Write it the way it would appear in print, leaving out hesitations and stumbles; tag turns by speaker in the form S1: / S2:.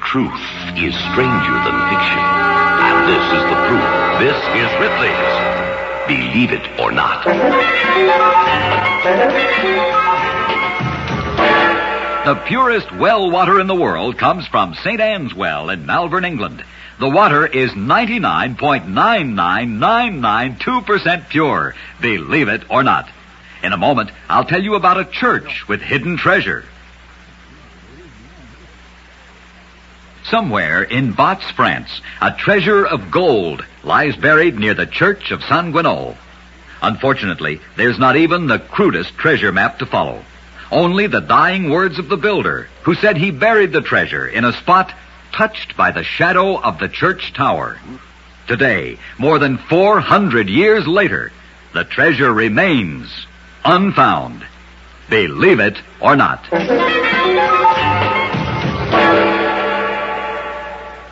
S1: Truth is stranger than fiction. And this is the proof. This is Ripley's Believe It or Not.
S2: The purest well water in the world comes from St. Anne's Well in Malvern, England. The water is 99.99992% pure. Believe it or not. In a moment, I'll tell you about a church with hidden treasure. Somewhere in Batz, France, a treasure of gold lies buried near the church of Saint Guineau. Unfortunately, there's not even the crudest treasure map to follow. Only the dying words of the builder, who said he buried the treasure in a spot touched by the shadow of the church tower. Today, more than 400 years later, the treasure remains unfound. Believe it or not.